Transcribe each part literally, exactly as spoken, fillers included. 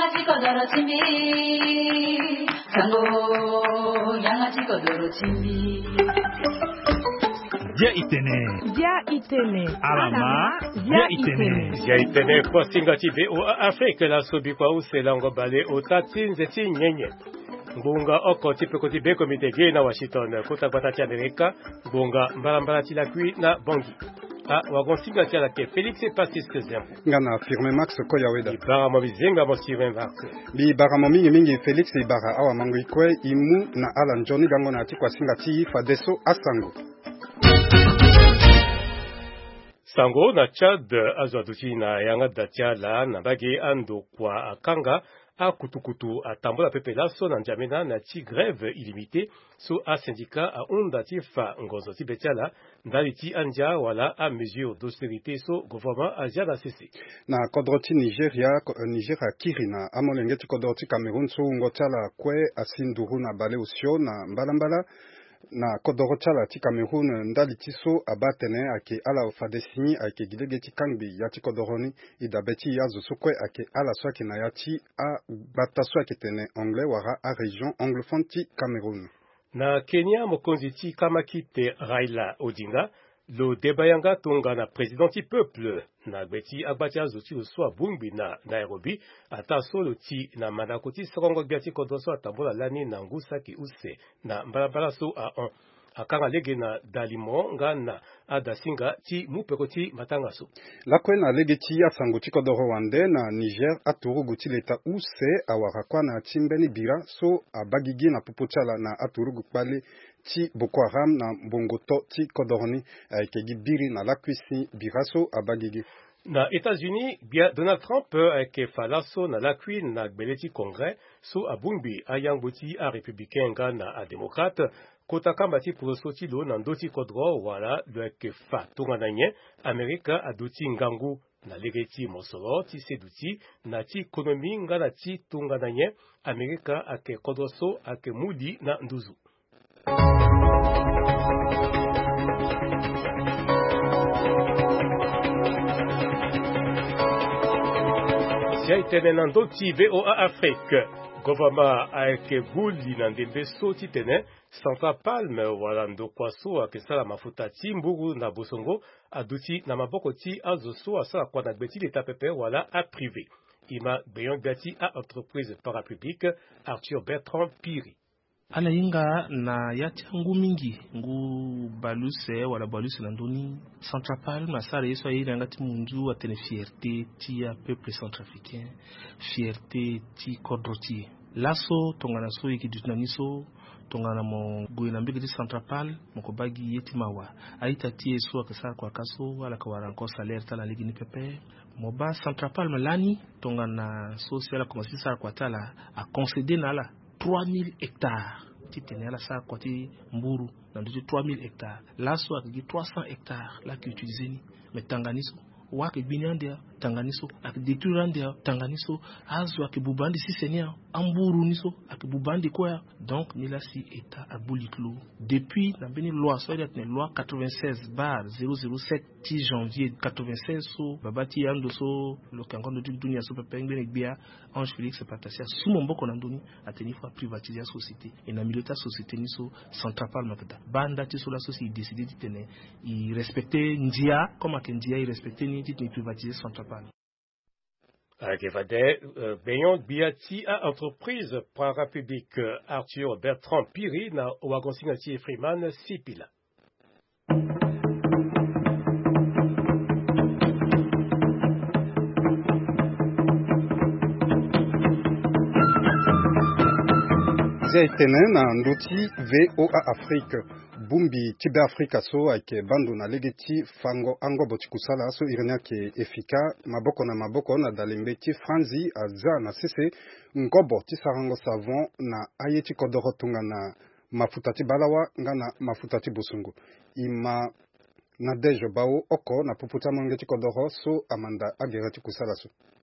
양아지 거더러 침비 상고 양아지 거더러 침비 Via itene. Via itene. Alama. Via itene. Via itene kwa singati ve o Afrika la sobi kwa usela ngobale o tatin zeti nyenye. Bunga oko tipe koti be komite ge na Washington kota batati Amerika. Bunga mbarambara tilakui na Bangi. Ah, wagon singati ala ke Felix et Pastis Kezem. Ngana firme Max Koyaweda. Ibara mobizenga mo Steven Vax. Bi bara mingi mingi Felix ibara awa mangui kwe imu na Alan Johnny gango na tikwa singati fadeso asango. Sango na Chad azwaduti na yanga datia la na bagi ando kwa akanga a kutukutu a tambola pepe laso na njamena na ti grève illimité so a syndicat a onda ti fa ngonzo ti betiala ndali ti andia wala a mesure d'austérité so gouvernement asia na cessé. Na kodroti Nigeria, Nigeria kirina amolenge ti kodroti Cameroun so ngotala kwe asinduru na bale usio na mbalambala. Na kodorochala ti Cameroun ndali ti so abatene ake ala fadesini ake gidege ti kangbi ya ti kodoroni idabeti ya zo sokwe ake ala so ake na ya ti a bata so ake tene anglais wara a region anglophone ti Cameroun. Na Kenya mokonzi ti Kamakite Raila Odinga lo debayanga tonga na président ti peuple na gbeti agbati azo ti so abungbi na Nairobi ata solo ti na mandako ti sokongo biati kodoso atambola lani na ngusa ki use na mbalambala so a on akanga lege na dalimo nga na adasinga ti mupeko ti matanga so. Lakwe na lege ti asango ti kodoro wande na Niger aturugu ti leta use awara kwa na timbeni bira so abagigi na popochala na aturugu pale ti Boko Haram na mbongoto ti kodoroni aikegi biri na lakwisi biraso abagigi. Na États-Unis, bia Donald Trump ke falaso na lakwi na gbeleti Congrès so abungbi ayangbuti a républicain nga na a démocrate kota kamba ti prosoti lo na ndoti kodro wala le ke fa tonga na nye Amerika adoti ngangu na legeti mosolo ti seduti na ti ekonomi nga na ti tonga na nye Amerika ake kodroso ake mudi na nduzu. Itene nando ti V O A Afrique. Govama aeke guli na ndembe so ti tene Central Palm wala ndo kwaso akesala mafuta ti mburu na bosongo aduti na maboko ti azo so asala kwa na gbeti leta pepe wala a privé. Ima beyon gati a entreprise parapublique Arthur Bertrand Piri. Ala yinga na yati ngu mingi ngu baluse wala baluse na ndoni Central Palm na sare yeso yinga ngati mundu atene fierté ti ya peuple centrafricain, fierté ti kodroti laso tongana so yiki dutunaniso tongana mo goyina mbege ti Central Palm moko bagi yeti mawa aita ti yeso akasara kwa kaso wala kawara encore salaire tala ligini pepe moba Central Palm lani tongana social commencer sara kwa tala a concéder nala trois mille hectares. Ti tenela sa kwa ti mburu na nduti trois mille hectares. Laso akigi trois cents hectares la ki utiliseni. Mais tanganiso wake binyandia tanganiso akiditurandia tanganiso azo akibubandi si senia amburu niso akibubandi kwa donc nila si état aboliklo depuis na beni loi so dat ne loi quatre-vingt-seize barre zéro zéro sept ti janvier quatre-vingt-seize so babati ando so lo kangondo du dunia so pepengbe bia Ange Félix Patasia sumo mboko na ndoni ateni fa privatiser société et na milita société niso Central Palm makata banda ti so la société décider de tenir i respecter ndia comme que ndia i respecter ni dit ni privatiser Central Palm. Akevade beyon biati a entreprise parapublique Arthur Bertrand Piri na wagonsinati Freeman Sipila. Zaitene na ndoti V O A Afrique bumbi tibe Afrika so ake bando na legeti fango ango botikusala so irenia ke efika maboko na maboko na dalembe ti franzi aza na sese ngobo ti sarango savon na ayeti kodoro tunga na mafuta ti balawa nga na mafuta ti bosungu ima na dejo bao oko na puputa monge ti kodoro so amanda agera ti kusala so.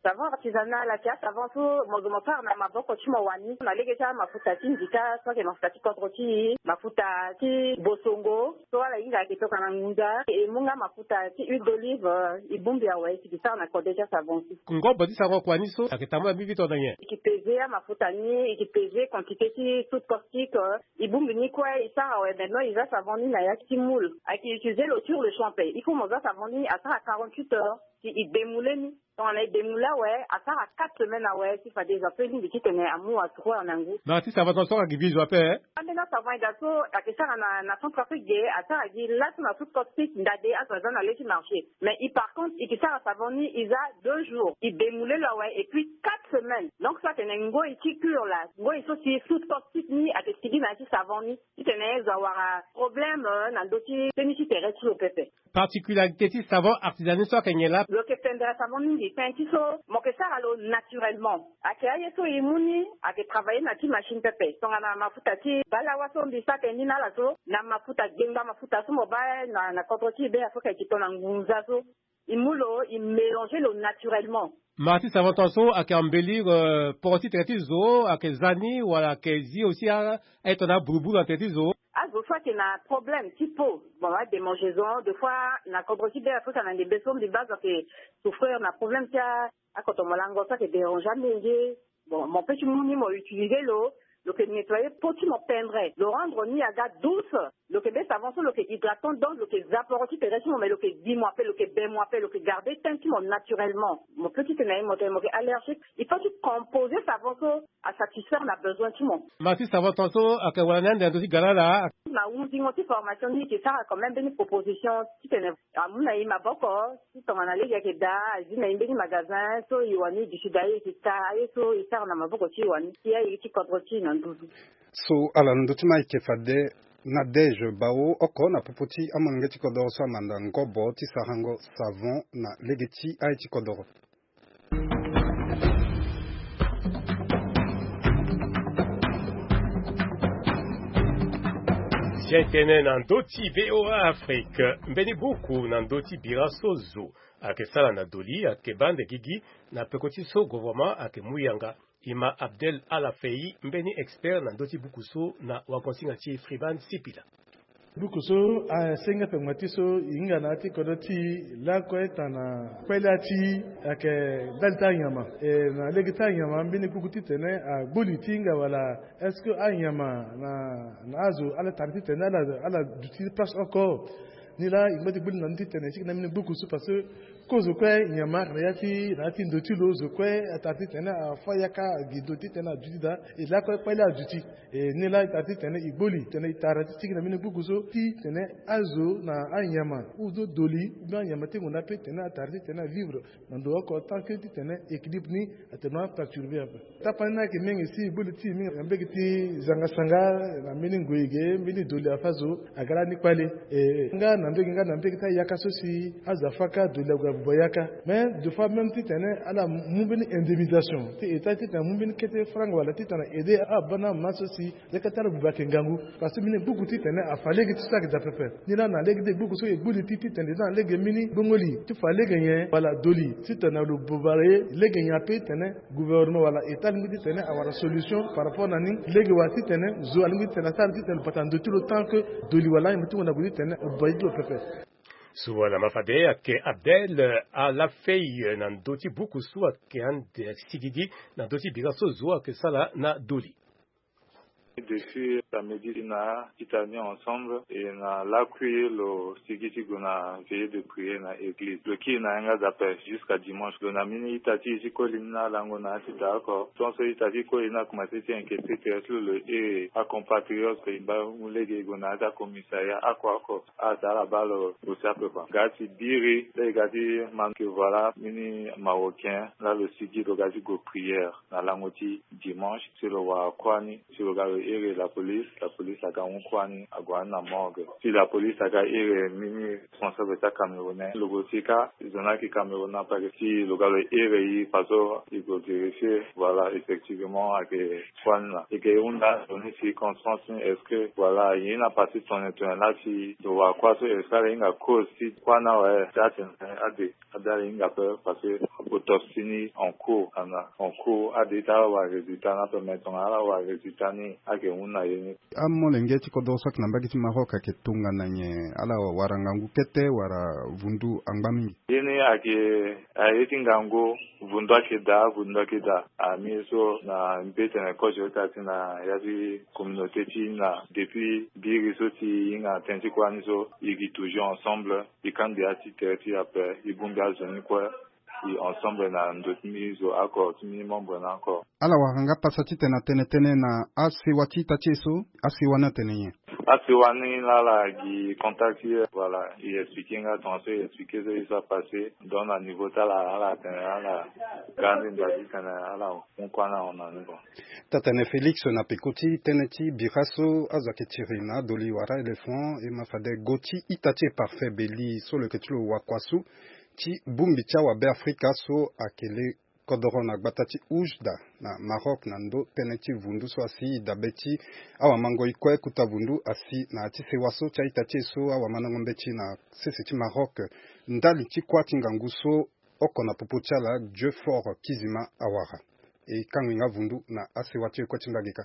savon artisanal la kia savon tu mozomopa na maboko chimo wani na legecha mafuta tindika so ke mafuta kodroti mafuta ti bosongo so ala inga kitoka na ngunga e munga mafuta ti huile d'olive ibumbi awe tikisa na kodeja savon ngo bodi savon kwa niso akitamba bibi to danye ikipeze mafuta ni ikipeze quantité ti toute caustique ibumbi ni kwa isa awe maintenant il va savon ni na yaki moule aki utiliser l'eau sur le champagne il faut moza savon ni à quarante-huit heures il démoule ni on a démoulé ouais à ça à quatre semaines ouais si fa des appels ni qui tenait à moi à trois en angu na ti savon so ki viso ape ah mais là ça va d'asso à que ça na na centre afrique à ça a dit là tu m'as tout copié ndade à ça dans les marché mais il par contre il qui ça savon ni il a deux jours il démoulé là ouais et puis quatre semaines donc ça tenait ngo il cure là ngo il aussi tout copié ni à que qui dit na ti savon ni il tenait avoir un problème na doti tenisi terrestre au pépé particularité ti savon artisanal so kenyela le que pendra savon ni pentiso mo que ça alo naturellement akaya so imuni ake travailler na ti machine pepe songa na mafuta ti bala waso mbisa tendi na la so na mafuta genga mafuta so moba na na kotroti be afoka ki tona ngunza so imulo il mélanger le naturellement Marti savon tonso ake embellir euh, porti treti zo ake zani wala ke zi aussi a etona bubu dans treti zo ah des fois qu'il y a un problème typo bon là des mangeaisons des fois na kotroti be afoka na des besoins de base que souffrir na problème tia à quand on malango ça que dérange jamais bon mon petit mouni m'a utilisé l'eau le que nettoyer pour tu m'en peindrais le rendre ni à gars douce le que baisse avant le que hydratant donc le que zaporoti terrestre mais le que dix mois après le que ben mois après le que garder teint naturellement mon petit naïf mon mon allergique il faut tu composer savon à satisfaire on a besoin tout le monde Marti savon tonso ake wana ndendo ti galala na uzi ngoti formation ni que ça a quand même une proposition tu tenais à mon naïf ma boko si ton analyse ya que da azina imbeni magasin so iwani du sudaye qui ça so il sert na maboko ti wani ti ya ti kodroti na ndudu so ala ndutu mai ke fade na deje bao oko na popoti amonge kodoro so amanda ngobo ti sarango savon na legeti ai ti kodoro Jetene nan doti V O A Afrique mbeni buku nan doti biraso zo ake sala na doli ake bande gigi na pekoti so gouvernement ake muyanga ima Abdel Alafei mbeni expert nan doti buku so na wakonsinga ti Friban Sipila bukuso a senga pengmatiso inga na ti kodoti la ko etana kwelati ake dalta nyama e na legita nyama mbini bukuti tene a boliti nga wala est-ce que a nyama na na azo ala tarti tene ala ala duti place encore ni la igmati buli na ntitene sik na mini bukuso parce que kozo kwe nyama reati na ti ndoti lo zo kwe atati tene a fayaka gidoti tene duti da e la ko kwela duti e ni la atati tene iboli tene tarati sik na mini bukuso ti tene azo na anyama uzo doli ba nyama te ngona pe tene atati tene vivre ndo ko tant que ti tene équilibre ni atena perturber un peu tapana ke mengi si iboli ti mi ambeki ti zanga sanga na mini ngoige mini doli afazo agara ni kwale e nga na mbeki nga na mbeki ta yakaso si azafaka doli boyaka mais deux fois même ti tene ala mumbini indemnisation ti eta ti tene mumbini kete franc wala ti tene aider a bana maso si le katara bubake ngangu parce que mini buku ti tene a fallait que tout ça que d'après ni là na legi de buku so e buli ti ti tene dans legi mini bongoli ti fallait gagner wala doli ti tene le bobare legi nya pe tene gouvernement wala état ngi ti tene avoir solution par rapport na ni legi wa ti tene zo alingi tene tar ti tene patan de tout le temps que doli wala mi ti wona buli tene boydo pepe Suwana mafade ake Abdel Alafei nan doti buku su ake an de sigidi nan doti biraso zo ake sala na doli. Depuis la Médina, Titania ensemble, et na l'accueil le Sigiti Gona veillé de prier na église. Le qui na nga d'appel jusqu'à dimanche. Le na mini itati ici kolina langona si d'accord. Ton so itati kolina commencé à inquiéter que le et à compatriotes que ba mulege gona da commissariat à quoi quoi à la balle au sape quoi. Gati biri, les gati man que voilà mini marocain là le Sigiti gati go prière na langoti dimanche sur le wa kwani sur le et la police police, la police a gagné kwani a gagné na morgue. Si la police a gagné mini responsable d'état camerounais, le botika, ils ont qui camerounais parce que si le gars est réveillé, parce qu'il faut vérifier, voilà, effectivement, à que kwani là. Et que on a donné circonstances, est-ce que, voilà, il y a une partie de son état là, si, doit quoi, est-ce qu'il y a une cause, si, kwani, ouais, ça, c'est, à des, à des, une peur, parce que, autopsie, en cours, en cours, à des tas, ouais, résultat, na peut mettre en ala, ouais, résultat, ni, à que on a une. Amolenge chiko dosak nambaki chi maroka ke tunga nanye ala warangangu kete wara vundu angbami. Yene ake ayeti ngango vundu ake da vundu ake da amiso na mbete na koje tati na yazi communauté ti na depuis biri soti inga tenti kwa niso igi toujours ensemble ikandi ati terti après ibumbi azoni kwa et ensemble na d'autres mises au accord minimum bon encore ala waranga pasati tena tene tene na asi wati tacheso asi wana tene asi wani la la qui contacté voilà il expliquait nga tonse expliquer ce qui s'est passé dans la niveau ta la la tena la grande basi kana ala on kwana on a niveau tatane Félix na pekoti teneti biraso azaketirina doli wara elephant et mafade goti itache parfait beli so le ketulo wakwasu ti bumbi tia wa be Afrika so akele kodoro na gbatati ujda na Maroc na ndo teneti vundu so asi dabeti awa mango ikwe kuta vundu asi na ati sewaso tia itache so awa manangombe ti na sese ti Maroc ndali ti kwati ngangu so oko na popo tia la Dieu fort kizima awara e kanginga vundu na ase wati ekwe ti ndagika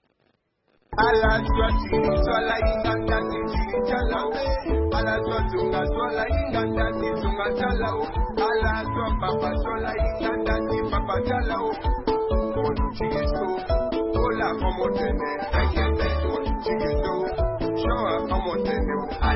ala twati twala inganda ti chala ala twatunga twala inganda ti tunga chala ala twa papa twala inganda ti papa chala o chikiso ola como tene ayete chikiso shoa como tene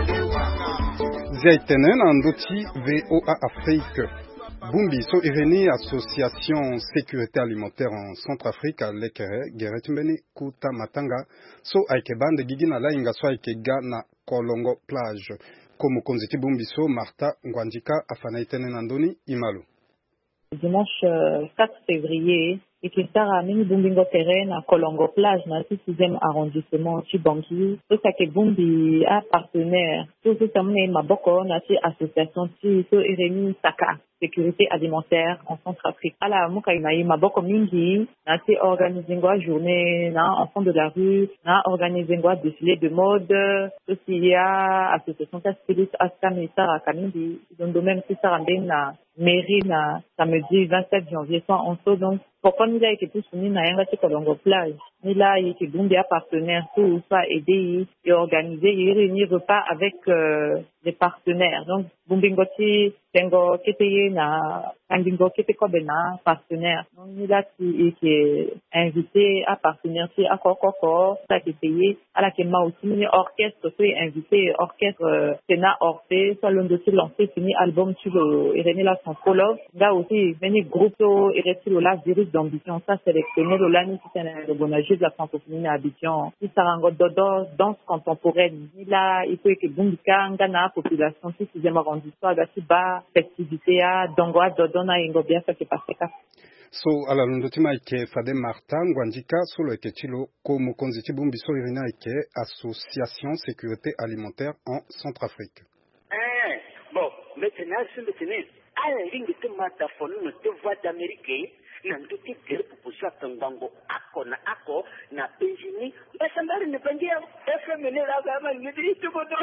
alewa zaitene na ndoti V O A Afrique Bumbi so ireni association sécurité alimentaire en Centrafrique à Lekere Geretimbeni Kuta Matanga so aike bande gigina la inga so aike ga na Kolongo plage comme konziti Bumbi so Martha Ngwandika afana itene nandoni Imalu. Dimanche euh, quatre février et qui sera à Mini Bumbingo Terrain à Kolongo plage dans le sixième arrondissement Chibangi. Tout ça que Bumbi a partenaire. Tout ça c'est ma boko na association ti so ireni Saka sécurité alimentaire en Centrafrique. Ala muka inayi maboko mingi na ti organiser ngwa journée na enfant de la rue, na organiser ngwa défilé de mode, aussi il y a association styliste askami sara kamindi donc même si sara na mairie na samedi vingt-sept janvier soit en so donc pourquoi nous a été tous unis na yanga ti Kolongo plage ni là il était Bumbi à partenaire tout soit aider et organiser et réunir repas avec euh, les partenaires donc Bumbingo ti tengo kete na Kandingo kete kobe na partenaire donc ni là qui est invité à partenaire ti à kokoko ça qui payé à la kema aussi ni orchestre qui invité orchestre Sena Orphée soit l'un de ces lancé fini album sur le Irénée la Sanfolo là aussi venu groupe Irénée la virus d'ambition ça sélectionné le lani qui est le bonagé de la francophonie à Abidjan qui sarango dodo danse contemporaine ni là il faut que Bumbika ngana population qui sixième arrondissement gasi ba festivité à dongoa dodo na ingo bien ça qui passe ka so ala lundotima ike fade Martha Ngwandika so le ketilo ko mokonzi Bumbi so irina ike association sécurité alimentaire en Centrafrique eh bon maintenant c'est le tenir à la ligne de mataphone de voix d'Amérique na nduti gere pupusa tangango ako na ako na penjini basambari ne pendia F M ne la gama ngidi tubodo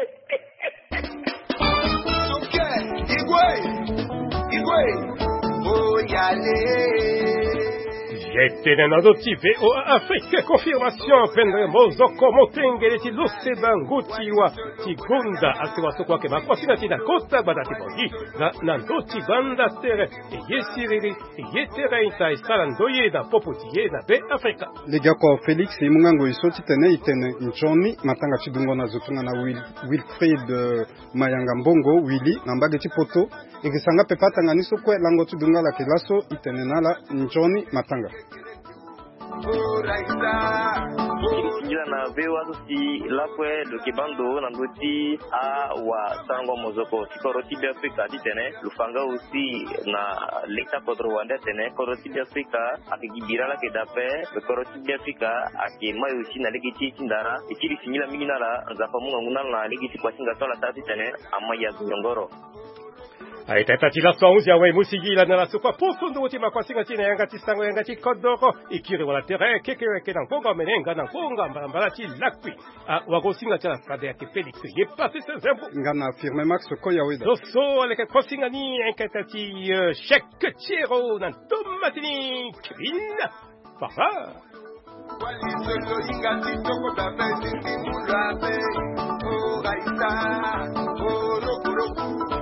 okay igwe igwe oh yale Yetene na doti V O A Afrique confirmation pendre mozoko motengele ti loseba ngutiwa ti gunda asiwa sokwa ke bakwasina ti na kota badati bongi na na doti banda tere e yesiriri e yetere inta isala ndoye na popotiye na be Afrika les gars ko Félix et mungango isoti tene itene nchoni matanga chidungo na zotunga na Will, Wilfried uh, Mayanga Mbongo Willy na mbage ti poto e kisanga pepata ngani sokwe lango tudunga la kelaso itene nala nchoni matanga Kila na vewa si lakwe do kibando na ndoti a wa sango mozoko tikoroti bi Afrika ditene lufanga aussi na leta kodro wanda tene koroti bi Afrika akigibira la kedape koroti bi Afrika akimayo aussi na legiti tindara ikiri sinyila minala nzafa munga nguna na legiti kwa singa tola tati tene amaya ngoro aitatila sonzi awe musigila na la sokwa posondo utima kwa singa chine yanga tisango yanga chikodoko ikiri wala tere keke weke na konga menenga na konga mbala chi lakwi wago singa chala frade yake Felix ye passe ce zembo ngana firme Max koya weda doso aleke kosinga ni enkatati shek chiro na tomatini kvin papa wali solo inga titoko tape sindi mulabe o gaita o roku roku